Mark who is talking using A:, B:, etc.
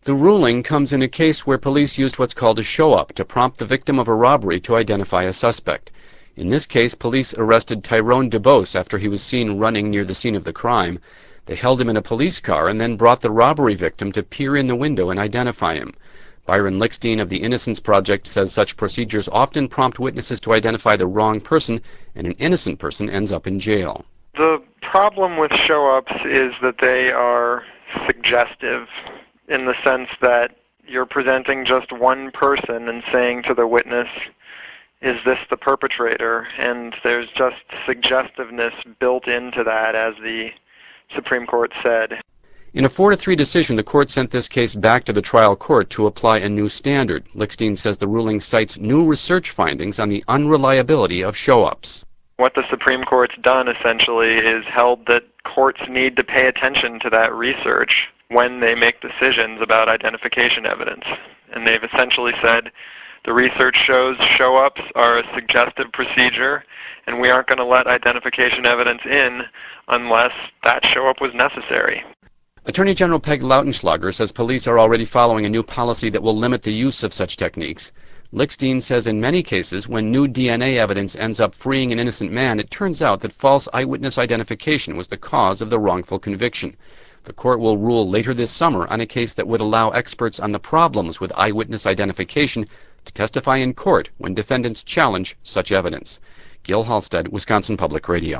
A: The ruling comes in a case where police used what's called a show-up to prompt the victim of a robbery to identify a suspect. In this case, police arrested Tyrone DeBose after he was seen running near the scene of the crime. They held him in a police car and then brought the robbery victim to peer in the window and identify him. Byron Lickstein of the Innocence Project says such procedures often prompt witnesses to identify the wrong person, and an innocent person ends up in jail.
B: The problem with show-ups is that they are suggestive in the sense that you're presenting just one person and saying to the witness, is this the perpetrator? And there's just suggestiveness built into that, as the Supreme Court said.
A: In a 4-3 decision, the court sent this case back to the trial court to apply a new standard. Lickstein says the ruling cites new research findings on the unreliability of show-ups.
B: What the Supreme Court's done, essentially, is held that courts need to pay attention to that research when they make decisions about identification evidence. And they've essentially said the research shows show-ups are a suggestive procedure, and we aren't going to let identification evidence in unless that show-up was necessary.
A: Attorney General Peg Lautenschlager says police are already following a new policy that will limit the use of such techniques. Lickstein says in many cases, when new DNA evidence ends up freeing an innocent man, it turns out that false eyewitness identification was the cause of the wrongful conviction. The court will rule later this summer on a case that would allow experts on the problems with eyewitness identification to testify in court when defendants challenge such evidence. Gil Halstead, Wisconsin Public Radio.